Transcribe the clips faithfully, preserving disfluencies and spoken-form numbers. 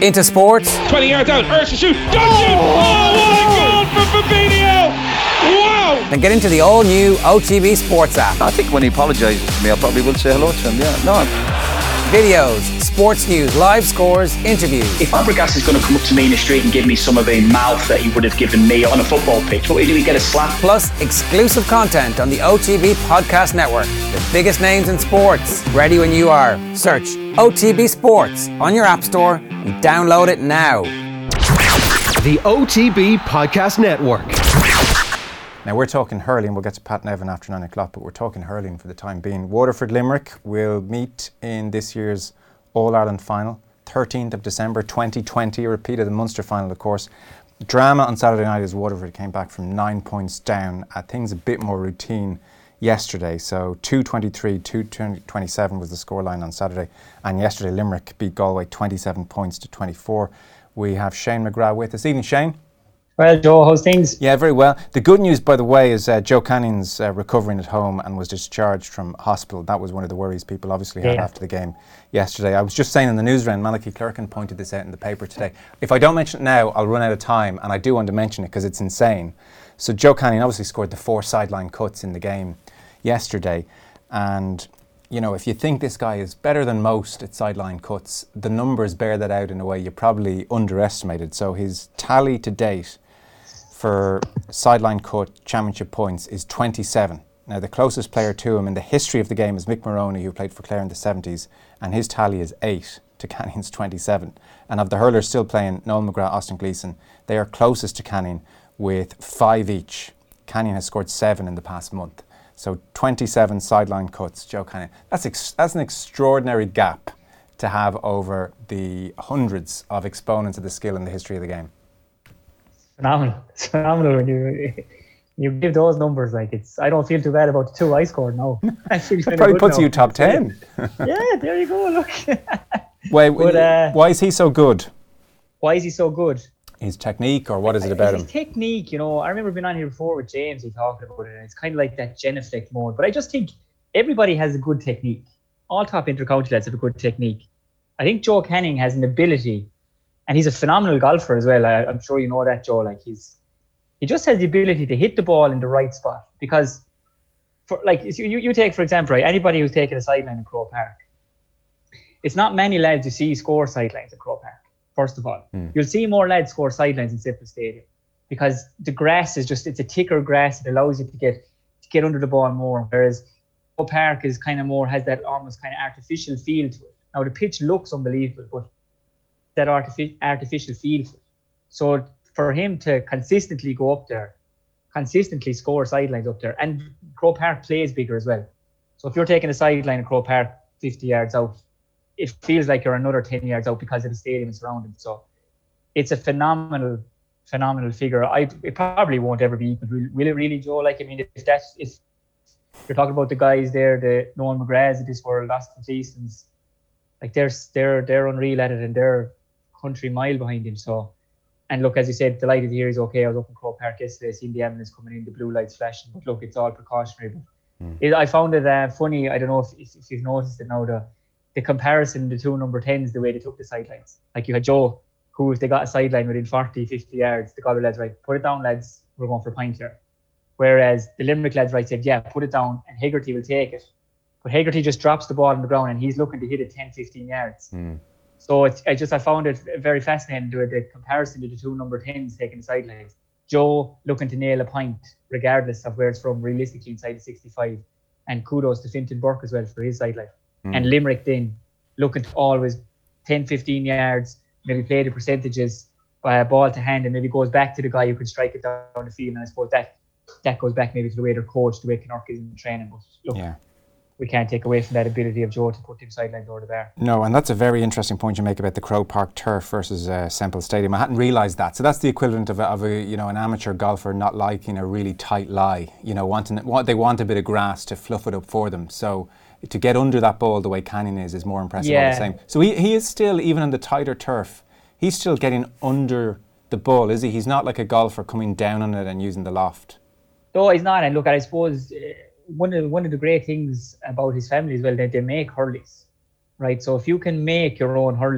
into sports. twenty yards out, Ursha shoot, Dungeon! Oh, what a goal for Fabinho! Wow! Then get into the all-new O T B Sports app. I think when he apologises to me, I probably will say hello to him, yeah. No. Videos, sports news, live scores, interviews. If Fabregas is going to come up to me in the street and give me some of the mouth that he would have given me on a football pitch, what do we get a slap? Plus exclusive content on the O T B Podcast Network. The biggest names in sports. Ready when you are. Search O T B Sports on your app store and download it now. The O T B Podcast Network. Now we're talking hurling, we'll get to Pat Nevin after nine o'clock, but we're talking hurling for the time being. Waterford Limerick will meet in this year's All-Ireland final, thirteenth of December twenty twenty, a repeat of the Munster final of course. Drama on Saturday night as Waterford came back from nine points down, at things a bit more routine yesterday. So two twenty-three, two twenty-seven was the scoreline on Saturday, and yesterday Limerick beat Galway twenty-seven points to twenty-four. We have Shane McGrath with us. Evening, Shane. Well, Joe, how's things? Yeah, very well. The good news, by the way, is uh, Joe Canning's uh, recovering at home and was discharged from hospital. That was one of the worries people obviously had yeah. after the game yesterday. I was just saying in the news round, Malachy Clerkin pointed this out in the paper today. If I don't mention it now, I'll run out of time, and I do want to mention it because it's insane. So Joe Canning obviously scored the four sideline cuts in the game yesterday, and you know, if you think this guy is better than most at sideline cuts, the numbers bear that out in a way you probably underestimated. So his tally to date for sideline cut championship points is twenty-seven. Now the closest player to him in the history of the game is Mick Maroney, who played for Clare in the seventies, and his tally is eight to Canning's twenty-seven. And of the hurlers still playing, Noel McGrath, Austin Gleeson, they are closest to Canning with five each. Canning has scored seven in the past month. So twenty-seven sideline cuts, Joe Canning. That's ex- that's an extraordinary gap to have over the hundreds of exponents of the skill in the history of the game. Phenomenal. It's phenomenal when you you give those numbers. Like it's, I don't feel too bad about the two I scored now. That probably puts now. You top ten. Yeah, there you go. Look. Wait, but, uh, why is he so good? Why is he so good? His technique, or what is it about his him? His technique, you know. I remember being on here before with James. He talked about it, and it's kind of like that genuflect mode. But I just think everybody has a good technique. All top intercounty lads have a good technique. I think Joe Canning has an ability. And he's a phenomenal golfer as well. I, I'm sure you know that, Joe. Like he's, he just has the ability to hit the ball in the right spot. Because, for like you, you take for example, right? Anybody who's taken a sideline in Croke Park, it's not many lads you see score sidelines at Croke Park. First of all, mm. you'll see more lads score sidelines in Semple Stadium because the grass is just, it's a thicker grass. It allows you to get to get under the ball more. Whereas Croke Park is kind of more, has that almost kind of artificial feel to it. Now the pitch looks unbelievable, but that artific- artificial feel. So for him to consistently go up there, consistently score sidelines up there, and Croke Park plays bigger as well. So if you're taking a sideline at Croke Park fifty yards out, it feels like you're another ten yards out because of the stadium and surroundings. So it's a phenomenal, phenomenal figure. I it probably won't ever be equal. Will it really, Joe? Like, I mean, if that's, if you're talking about the guys there, the Noel McGraths of this world, Austin Gleesons, like they're, they're, they're unreal at it, and they're country mile behind him. So, and look, as you said, delighted to hear he's okay. I was up in Croke Park yesterday, seen the ambulance coming in, the blue lights flashing, but look, it's all precautionary. But mm. it, I found it uh, funny. I don't know if, if, if you've noticed it now, the the comparison, the two number tens, the way they took the sidelines. Like you had Joe, who if they got a sideline within forty, fifty yards, the Galway lads, right, put it down lads, we're going for a pint here. Whereas the Limerick lads, right, said, yeah, put it down, and Hegarty will take it. But Hegarty just drops the ball on the ground and he's looking to hit it ten, fifteen yards. Mm. So it's, I just I found it very fascinating to the comparison to the two number tens taking the sidelines. Joe looking to nail a point regardless of where it's from, realistically inside the sixty-five. And kudos to Fintan Burke as well for his sideline. Mm. And Limerick then looking to always ten, fifteen yards, maybe play the percentages by a ball to hand, and maybe goes back to the guy who can strike it down the field. And I suppose that that goes back maybe to the way they're coached, the way Kinnerk is in the training. But look, yeah. we can't take away from that ability of Joe to put them sidelines over the bar. No, and that's a very interesting point you make about the Croke Park turf versus uh, Semple Stadium. I hadn't realised that. So that's the equivalent of a, of a you know an amateur golfer not liking a really tight lie. You know, wanting what they want a bit of grass to fluff it up for them. So to get under that ball the way Canning is is more impressive yeah. all the same. So he he is still, even on the tighter turf, he's still getting under the ball, is he? He's not like a golfer coming down on it and using the loft. No, he's not. And look, I suppose. Uh, One of one of the great things about his family as well, that they make hurleys, right? So if you can make your own hurley,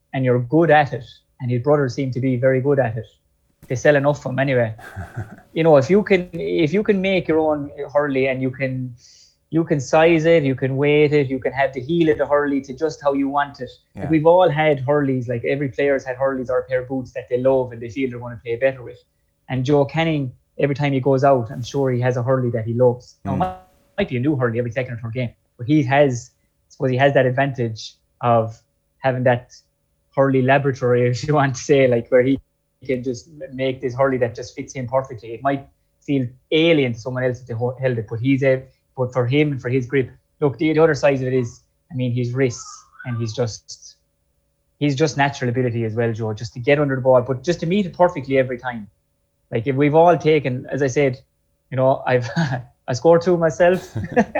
and you're good at it, and his brothers seem to be very good at it, they sell enough of them anyway. You know, if you can if you can make your own hurley and you can you can size it, you can weight it, you can have the heel of the hurley to just how you want it. Yeah. Like we've all had hurleys, like every player's had hurleys or a pair of boots that they love and they feel they're going to play better with. And Joe Canning, every time he goes out, I'm sure he has a hurley that he loves. Now, Mm. it might, might be a new hurley every second or third game, but he has, I suppose he has that advantage of having that hurley laboratory, if you want to say, like where he can just make this hurley that just fits him perfectly. It might feel alien to someone else if they ho- held it, but he's a, but for him and for his grip, look, the, the other side of it is, I mean, his wrists, and he's just, he's just natural ability as well, Joe, just to get under the ball, but just to meet it perfectly every time. Like if we've all taken, as I said, you know, I've I scored two myself,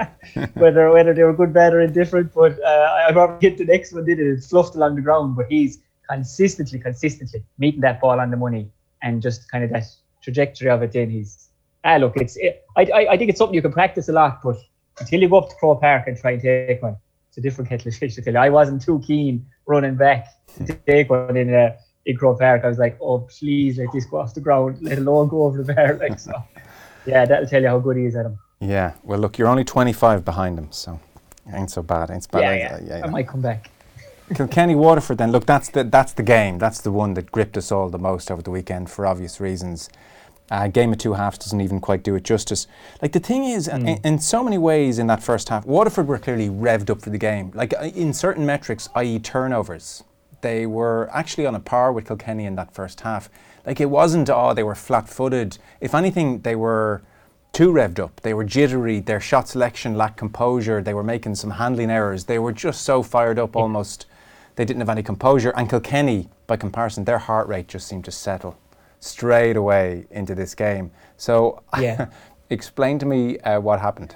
whether whether they were good, bad, or indifferent. But uh, I probably hit the next one, did it? It's fluffed along the ground, but he's consistently, consistently meeting that ball on the money, and just kind of that trajectory of it. Then he's ah look, it's it, I, I I think it's something you can practice a lot, but until you go up to Crow Park and try and take one, it's a different kettle of fish. I tell you, I wasn't too keen running back to take one in uh, in Crow Park. I was like, oh please, let this go off the ground, let alone go over the bar. Like so. Yeah, that'll tell you how good he is at him. Yeah, well, look, you're only twenty-five behind him, so ain't so bad. Ain't so bad. Yeah, Uh, yeah, yeah, I yeah. might come back. Kilkenny Waterford then, look, that's the that's the game. That's the one that gripped us all the most over the weekend for obvious reasons. Uh, game of two halves doesn't even quite do it justice. Like the thing is, Mm. in, in so many ways in that first half, Waterford were clearly revved up for the game. Like uh, in certain metrics, that is turnovers, they were actually on a par with Kilkenny in that first half. Like it wasn't, oh, they were flat-footed. If anything, they were too revved up. They were jittery. Their shot selection lacked composure. They were making some handling errors. They were just so fired up almost. They didn't have any composure. And Kilkenny, by comparison, their heart rate just seemed to settle straight away into this game. So Yeah. explain to me uh, what happened.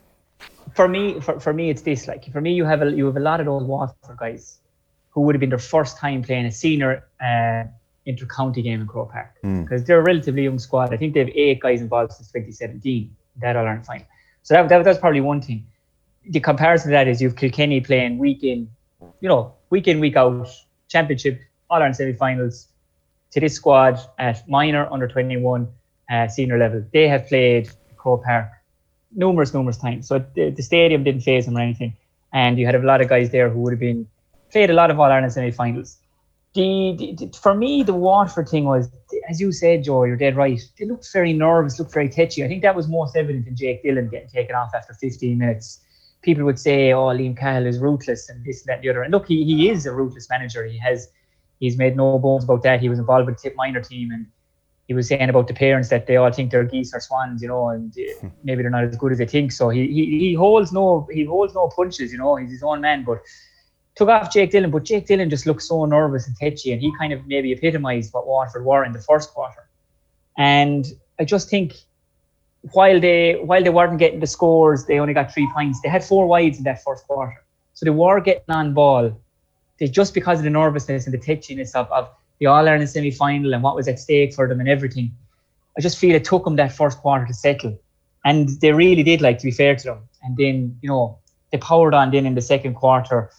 For me, for, for me, it's this. Like for me, you have a you have a lot of those Waterford guys who would have been their first time playing a senior uh, inter-county game in Croke Park, because they're a relatively young squad. I think they have eight guys involved since twenty seventeen. That All Ireland final. So that, that that's probably one thing. The comparison to that is you've Kilkenny playing week in, you know, week in, week out, championship, All Ireland semi-finals, to this squad at minor, under twenty-one, uh, senior level. They have played Croke Park numerous, numerous times. So the, the stadium didn't phase them or anything. And you had a lot of guys there who would have been played a lot of All Ireland semi-finals. The, the, the for me, the Waterford thing was, as you said, Joe, you're dead right. They looked very nervous, looked very tetchy. I think that was most evident in Jake Dillon getting taken off after fifteen minutes. People would say, oh, Liam Cahill is ruthless and this, that, and the other. And look, he, he is a ruthless manager. He has, he's made no bones about that. He was involved with the Tip minor team, and he was saying about the parents that they all think they're geese or swans, you know, and uh, maybe they're not as good as they think. So he, he he holds no he holds no punches, you know. He's his own man, but took off Jake Dillon. But Jake Dillon just looked so nervous and tetchy, and he kind of maybe epitomised what Waterford were in the first quarter. And I just think while they while they weren't getting the scores, they only got three points. They had four wides in that first quarter, so they were getting on ball. They just because of the nervousness and the tetchiness of, of the All-Ireland semi-final and what was at stake for them and everything, I just feel it took them that first quarter to settle. And they really did, like, to be fair to them. And then, you know, they powered on then in the second quarter.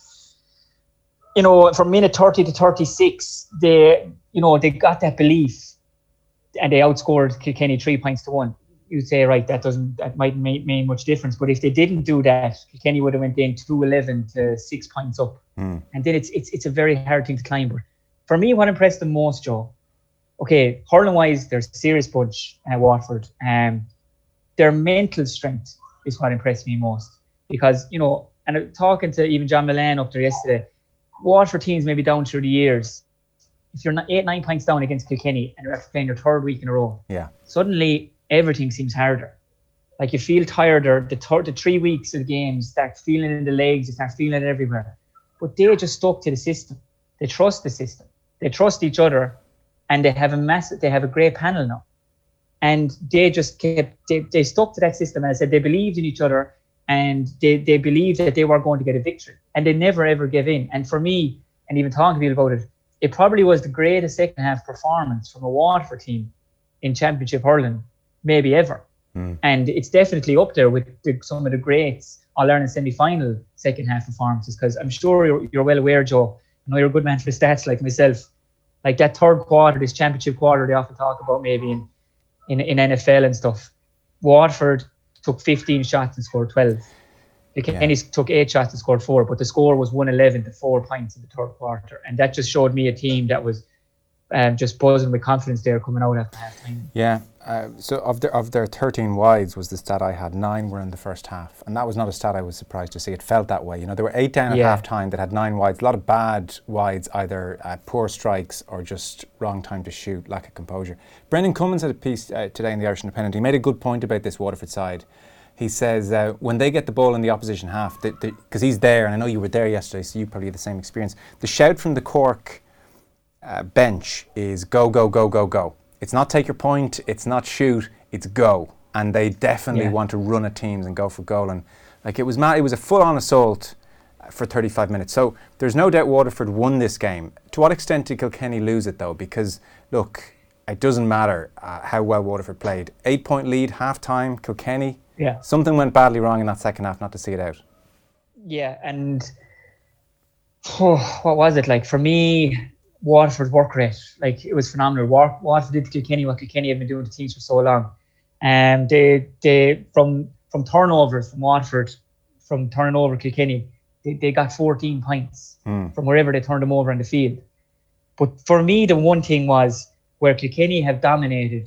You know, from minute thirty to thirty-six, they, you know, they got that belief and they outscored Kilkenny three points to one. You'd say, right, that doesn't, that might make, make much difference. But if they didn't do that, Kilkenny would have went in two eleven to six points up. Mm. And then it's it's it's a very hard thing to climb. But for me, what impressed them most, Joe, okay, hurling-wise, there's a serious bunch at Waterford. Um, their mental strength is what impressed me most. Because, you know, and talking to even John Milan up there yesterday, Waterford teams maybe down through the years, if you're not eight, nine points down against Kilkenny and you're after playing your third week in a row, yeah, suddenly everything seems harder. Like you feel tireder. The, third, the three weeks of the game, start feeling it in the legs, you start feeling it everywhere. But they just stuck to the system. They trust the system. They trust each other, and they have a massive, they have a great panel now. And they just kept, they, they stuck to that system. And I said, they believed in each other, and they, they believed that they were going to get a victory, and they never ever gave in. And for me, and even talking to people about it, it probably was the greatest second half performance from a Waterford team in Championship hurling, maybe ever. Mm. And it's definitely up there with the, some of the greats All-Ireland semi-final second half performances, because I'm sure you're, you're well aware, Joe, know you're a good man for stats like myself. Like that third quarter, this championship quarter they often talk about maybe in, in, in N F L and stuff. Waterford took fifteen shots and scored twelve. The Kenny's yeah. took eight shots and scored four, but the score was one eleven to four points in the third quarter. And that just showed me a team that was um, just buzzing with confidence there coming out after half time. Yeah. Uh, so of their, of their thirteen wides was the stat I had, nine were in the first half. And that was not a stat I was surprised to see. It felt that way. You know, there were eight down at yeah. half time that had nine wides. A lot of bad wides, either uh, poor strikes or just wrong time to shoot, lack of composure. Brendan Cummins had a piece uh, today in the Irish Independent. He made a good point about this Waterford side. He says uh, when they get the ball in the opposition half, because he's there, and I know you were there yesterday, so you probably had the same experience. The shout from the Cork uh, bench is go, go, go, go, go. It's not take your point, it's not shoot, it's go. And they definitely yeah. want to run at teams and go for goal. And like it was mad, it was a full-on assault for thirty-five minutes. So there's no doubt Waterford won this game. To what extent did Kilkenny lose it though? Because look, it doesn't matter uh, how well Waterford played. Eight-point lead, half-time, Kilkenny. Yeah. Something went badly wrong in that second half not to see it out. Yeah, and oh, what was it? Like for me, Waterford's work rate, like it was phenomenal. War- Waterford did to Kilkenny what Kilkenny had been doing to teams for so long. And um, they they from from turnovers from Waterford, from turning over Kilkenny, they, they got fourteen points mm. from wherever they turned them over in the field. But for me, the one thing was where Kilkenny have dominated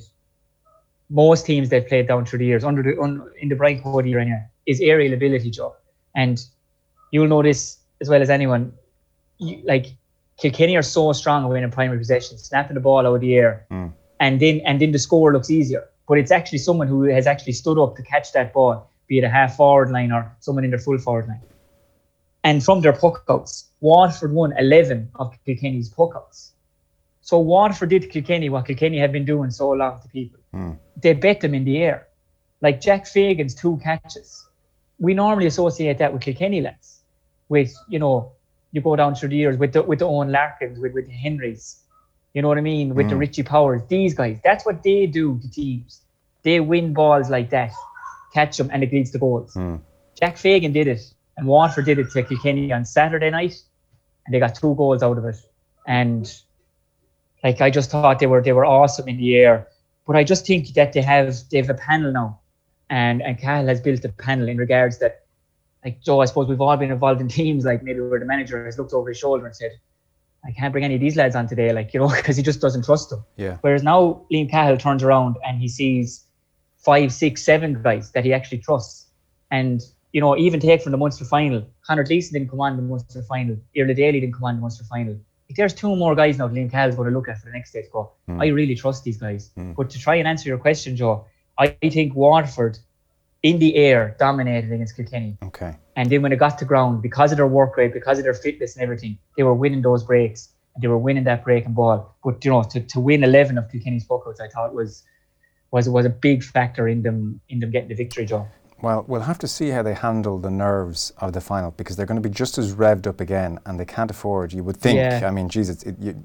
most teams they've played down through the years, under the un, in the Brian Cody era anyway, is aerial ability, Joe. And you'll know this as well as anyone. You, like Kilkenny are so strong when in primary possession, snapping the ball out of the air, mm. and then and then the score looks easier. But it's actually someone who has actually stood up to catch that ball, be it a half forward line or someone in their full forward line. And from their puckouts, Waterford won eleven of Kilkenny's puckouts. So Waterford did to Kilkenny what Kilkenny had been doing so long to people. Mm. They bet them in the air. Like Jack Fagan's two catches. We normally associate that with Kilkenny lads. With, you know, you go down through the years with the with the Owen Larkins, with, with the Henrys. You know what I mean? With mm. the Richie Powers. These guys, that's what they do to teams. They win balls like that, catch them, and it leads to goals. Mm. Jack Fagan did it, and Waterford did it to Kilkenny on Saturday night, and they got two goals out of it. And like I just thought they were they were awesome in the air. But I just think that they have they have a panel now, and and Cahill has built a panel in regards that, like Joe, I suppose we've all been involved in teams like maybe where the manager has looked over his shoulder and said, I can't bring any of these lads on today, like, you know, because he just doesn't trust them. Yeah. Whereas now Liam Cahill turns around and he sees five, six, seven guys that he actually trusts. And, you know, even take from the Munster final, Conor Gleeson didn't come on the Munster final, Iarla Daly didn't come on the Munster final. Like, there's two more guys now Liam Cahill's going to look at for the next day to go, mm. I really trust these guys. Mm. But to try and answer your question, Joe, I think Waterford in the air dominated against Kilkenny. Okay. And then when it got to ground, because of their work rate, because of their fitness and everything, they were winning those breaks and they were winning that breaking ball. But, you know, to, to win eleven of Kilkenny's puckouts, I thought was was was a big factor in them in them getting the victory, Joe. Well, we'll have to see how they handle the nerves of the final, because they're going to be just as revved up again, and they can't afford, you would think, yeah. I mean, Jesus, it, you,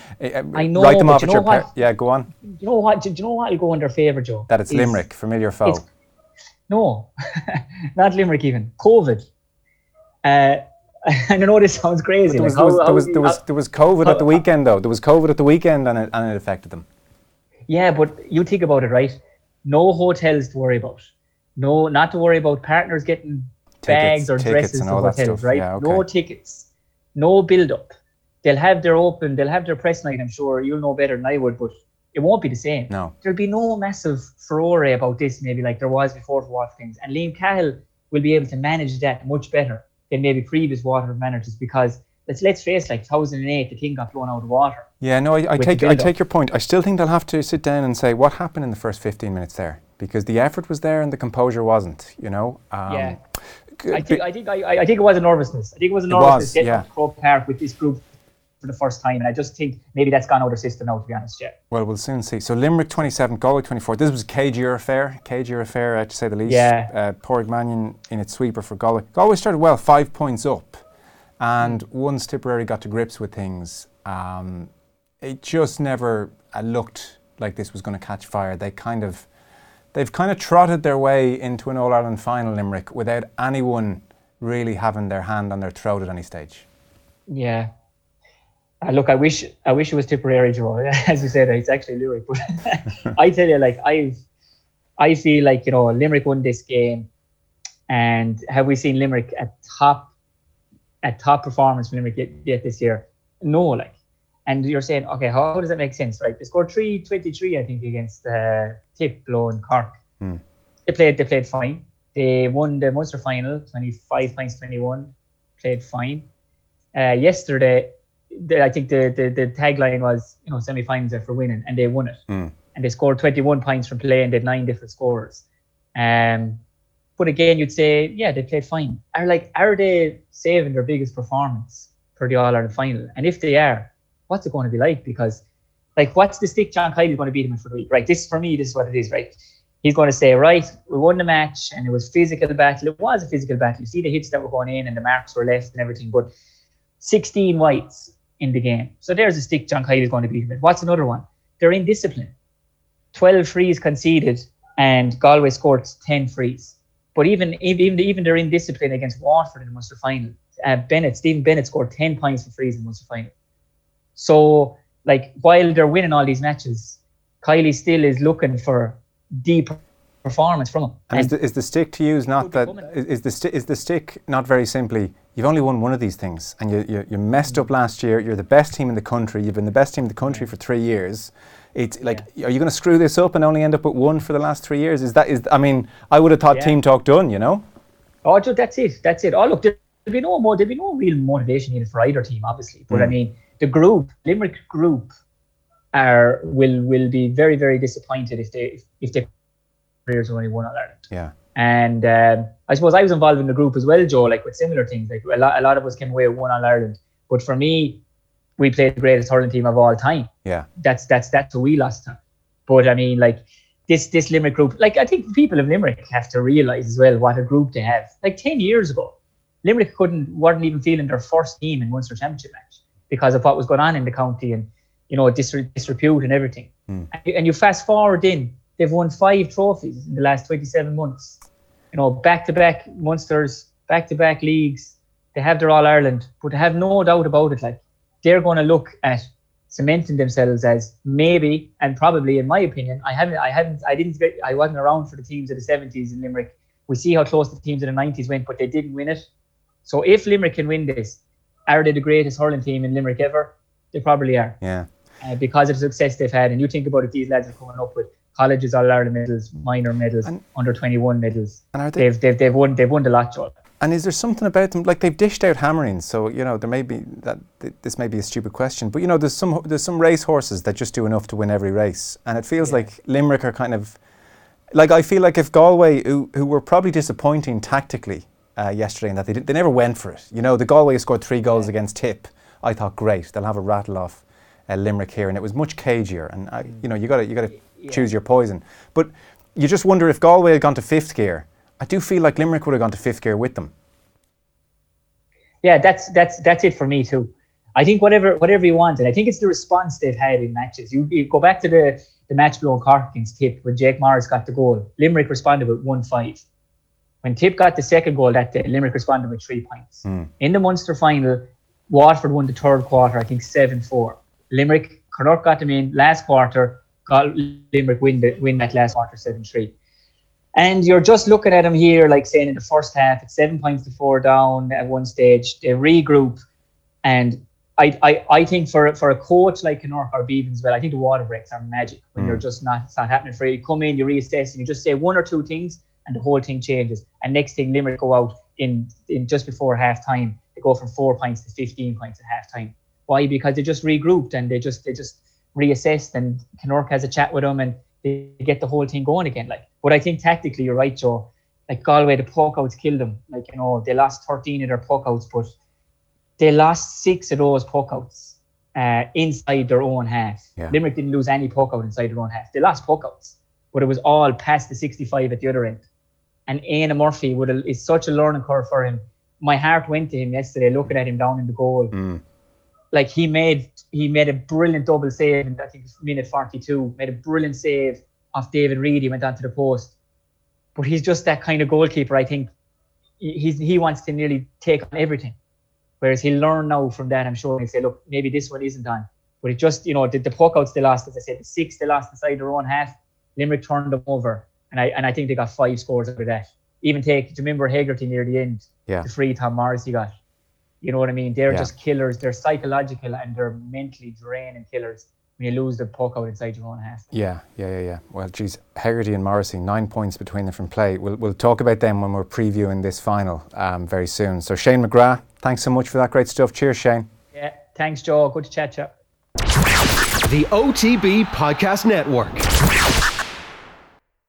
I know, write them but off you at know your what? Pa- yeah, go on. Do you know what? Do you know what will go in their favour, Joe? That it's is, Limerick, familiar foe. No, not Limerick even. COVID. Uh, I know this sounds crazy. There was, like, how, there, was, how, there, was, there, was, there was COVID how, at the weekend, though. There was COVID at the weekend, and it, and it affected them. Yeah, but you think about it, right? No hotels to worry about. No, not to worry about partners getting tickets, bags or dresses to hotels, right? Yeah, okay. No tickets, no build-up. They'll have their open, they'll have their press night, I'm sure. You'll know better than I would, but it won't be the same. No. There'll be no massive furore about this, maybe like there was before for Waterford things. And Liam Cahill will be able to manage that much better than maybe previous Waterford managers, because let's let's face, like two thousand eight, the thing got blown out of water. Yeah, no, I, I take I take your point. I still think they'll have to sit down and say what happened in the first fifteen minutes there, because the effort was there and the composure wasn't. You know. Um, yeah. I think I think I, I think it was a nervousness. I think it was a nervousness was, getting yeah. up to Croke Park with this group for the first time, and I just think maybe that's gone out of the system now, to be honest. Yeah. Well, we'll soon see. So Limerick twenty-seven, Galway twenty-four. This was a cagier affair, cagier affair uh, to say the least. Yeah. Uh, Pádraig Mannion in its sweeper for Galway. Galway started well, five points up, and mm. once Tipperary got to grips with things, um, it just never uh, looked like this was going to catch fire. They kind of, they've kind of trotted their way into an All Ireland final, Limerick, without anyone really having their hand on their throat at any stage. Yeah. Uh, look, I wish I wish it was Tipperary, Joe. As you said, it's actually Limerick. But I tell you, like I, I feel like you know Limerick won this game, and have we seen Limerick at top, at top performance from Limerick yet, yet this year? No, like, and you're saying, okay, how does that make sense, right? They scored three twenty-three, I think, against uh, Tip, Blow, and Cork. Hmm. They played, they played fine. They won the Munster final, twenty-five points, twenty-one. Played fine. Uh, yesterday. The, I think the, the, the tagline was, you know, semi-finals are for winning, and they won it. Mm. And they scored twenty-one points from play, and they had nine different scorers. Um, but again, you'd say, yeah, they played fine. Are like, are they saving their biggest performance for the All-Ireland final? And if they are, what's it going to be like? Because, like, what's the stick John Kiely going to beat him in for the week? Right, this for me, this is what it is, right? He's going to say, right, we won the match, and it was physical battle. It was a physical battle. You see the hits that were going in, and the marks were left, and everything. But sixteen whites in the game. So there's a stick John Kiely is going to beat him with. What's another one? They're in discipline. twelve frees conceded and Galway scored ten frees. But even even even they're in discipline against Waterford in the Munster final. Uh, Bennett, Stephen Bennett scored ten points for frees in the Munster final. So, like, while they're winning all these matches, Kiely still is looking for deep performance from him. And, and is, the, is the stick to use not that is, is the sti- is the stick not very simply you've only won one of these things and you you, you messed up last year, you're the best team in the country, you've been the best team in the country yeah. for three years. It's like, yeah. are you going to screw this up and only end up with one for the last three years? Is that is I mean, I would have thought yeah. team talk done, you know? Oh, that's it. That's it. Oh, look, there'll be no more. There'll be no real motivation needed for either team, obviously. But mm. I mean, the group, Limerick group, are will will be very very disappointed if they if, if their players only won All Ireland. Yeah. And um, I suppose I was involved in the group as well, Joe. Like with similar things, like a lot a lot of us came away with one All Ireland. But for me, we played the greatest hurling team of all time. Yeah. That's that's that's who we lost to. But I mean, like this this Limerick group, like I think people of Limerick have to realise as well what a group they have. Like ten years ago, Limerick couldn't weren't even feeling their first team in Munster Championship match because of what was going on in the county and you know dis- disrepute and everything. Mm. And, and you fast forward in, they've won five trophies in the last twenty-seven months. You know, back to back Munsters, back to back leagues. They have their All Ireland, but I have no doubt about it. Like they're going to look at cementing themselves as maybe and probably, in my opinion, I haven't, I haven't, I didn't, I wasn't around for the teams of the seventies in Limerick. We see how close the teams of the nineties went, but they didn't win it. So if Limerick can win this, are they the greatest hurling team in Limerick ever? They probably are. Yeah. Uh, because of the success they've had, and you think about it, these lads are coming up with colleges All Ireland medals, minor medals, and, under twenty-one medals. And are they, they've they've they've won they've won the lot, Joel. And is there something about them, like they've dished out hammerings? So you know there may be that th- this may be a stupid question, but you know there's some there's some race horses that just do enough to win every race, and it feels yeah. like Limerick are kind of like I feel like if Galway, who who were probably disappointing tactically uh, yesterday, in that they did, they never went for it. You know the Galway scored three goals yeah. against Tip. I thought great, they'll have a rattle off uh, Limerick here, and it was much cagier. And uh, you know you got to you got to yeah. choose your poison. But you just wonder if Galway had gone to fifth gear. I do feel like Limerick would have gone to fifth gear with them. Yeah, that's that's that's it for me too. I think whatever whatever you want, and I think it's the response they've had in matches. You, you go back to the, the match below Cork against Tip when Jake Morris got the goal. Limerick responded with one five. When Tip got the second goal that day, Limerick responded with three points. Mm. In the Munster final, Waterford won the third quarter, I think seven four. Limerick, Connacht got them in last quarter, got Limerick win the, win that last quarter seven three. And you're just looking at them here, like saying in the first half, it's seven points to four down at one stage. They regroup. And I I, I think for for a coach like Connacht or Bevan as well, I think the water breaks are magic when mm. you're just not, it's not happening for you. You come in, you reassess, and you just say one or two things, and the whole thing changes. And next thing, Limerick go out in, in just before half time. They go from four points to fifteen points at half time. Why? Because they just regrouped and they just they just reassessed, and Connacht has a chat with them and they get the whole thing going again. Like, but I think tactically, you're right, Joe. Like Galway, the puck outs killed them. Like, you know, they lost thirteen of their puck outs, but they lost six of those puck outs uh, inside their own half. Yeah. Limerick didn't lose any puck out inside their own half. They lost puck outs, but it was all past the sixty-five at the other end. And Éanna Murphy would have, it's such a learning curve for him. My heart went to him yesterday, looking at him down in the goal. Mm. Like he made he made a brilliant double save in I think minute forty-two, made a brilliant save off David Reid. He went onto the post. But he's just that kind of goalkeeper. I think he's he wants to nearly take on everything. Whereas he'll learn now from that, I'm sure, and say, look, maybe this one isn't on. But it just, you know, the, the puck outs they lost, as I said, the six they lost inside their own half, Limerick turned them over. And I and I think they got five scores out of that. Even take, do you remember Hegarty near the end? Yeah. The free Tom Morrissey got. You know what I mean? They're Yeah. just killers. They're psychological and they're mentally draining killers when you lose the puck out inside your own half. Yeah, yeah, yeah, yeah. Well, geez, Hegarty and Morrissey, nine points between them from play. We'll, we'll talk about them when we're previewing this final um, very soon. So Shane McGrath, thanks so much for that great stuff. Cheers, Shane. Yeah, thanks, Joe. Good to chat to you. The O T B Podcast Network.